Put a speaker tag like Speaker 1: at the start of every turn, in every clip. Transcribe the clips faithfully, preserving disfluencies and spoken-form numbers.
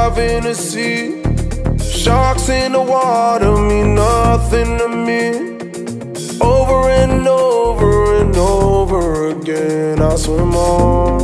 Speaker 1: five in the sea. Sharks in the water mean nothing to me. Over and over and over again I swim on.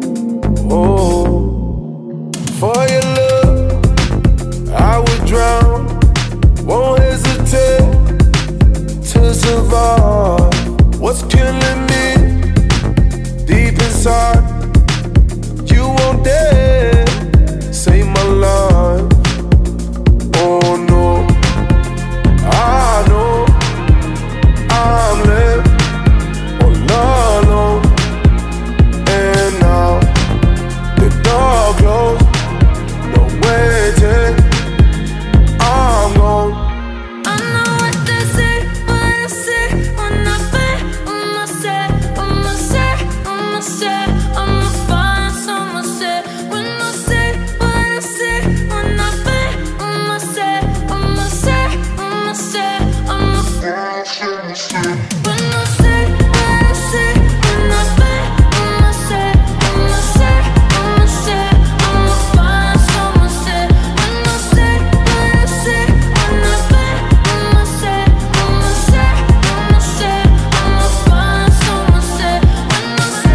Speaker 1: Oh, for your love I would drown. Won't hesitate to survive. What's killing me deep inside? You won't dare save my life. Oh no, I know I'm left all alone. And now the door closed, no waiting, I'm gone.
Speaker 2: I know what they say when I say, when I bet, when I say, when I say, when I say, I'm a fine, someone say, when I say, when I say, when I bet, when I say, when I say, when I say, I'm a fine, someone say, when I say, when I say, when I bet, when I say, when I say, when I say, I'm a fine, someone say, when I say, when I say, when I bet, when I say, when I say, when I say, I'm a fine, someone say, when I say.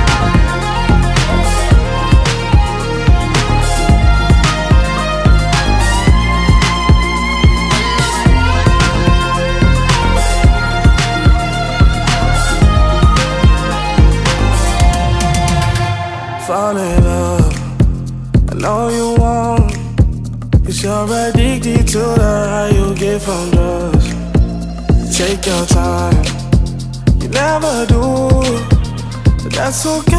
Speaker 3: Fall in love, I know you won't. Cause you're addicted to the high you get from drugs. Take your time, you never do, but that's okay.